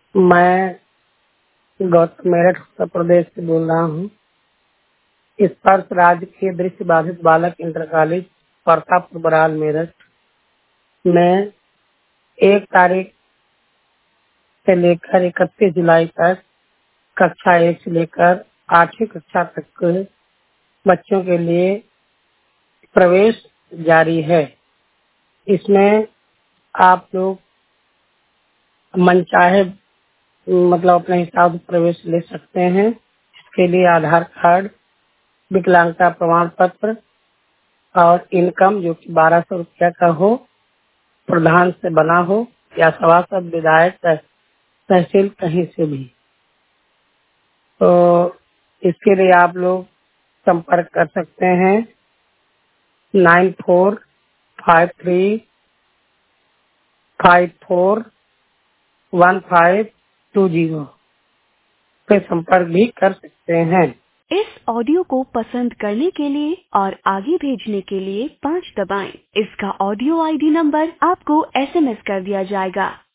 मैं गौतम मेरठ उत्तर प्रदेश से बोल रहा हूँ। स्पर्श राज्य के दृष्टि बाधित बालक इंटर कॉलेज परतापुर बराल मेरठ में 1 तारीख से लेकर 31 जुलाई तक कक्षा 1 से लेकर 8वीं कक्षा तक के बच्चों के लिए प्रवेश जारी है। इसमें आप लोग मनचाहे मतलब अपने हिसाब से प्रवेश ले सकते हैं। इसके लिए आधार कार्ड, विकलांगता प्रमाण पत्र और इनकम जो कि 1200 रुपया का हो, प्रधान से बना हो या सभासद विधायक तहसील कहीं से भी, तो इसके लिए आप लोग संपर्क कर सकते हैं 9453541520 पे संपर्क भी कर सकते हैं। इस ऑडियो को पसंद करने के लिए और आगे भेजने के लिए 5 दबाएं। इसका ऑडियो आईडी नंबर आपको एसएमएस कर दिया जाएगा।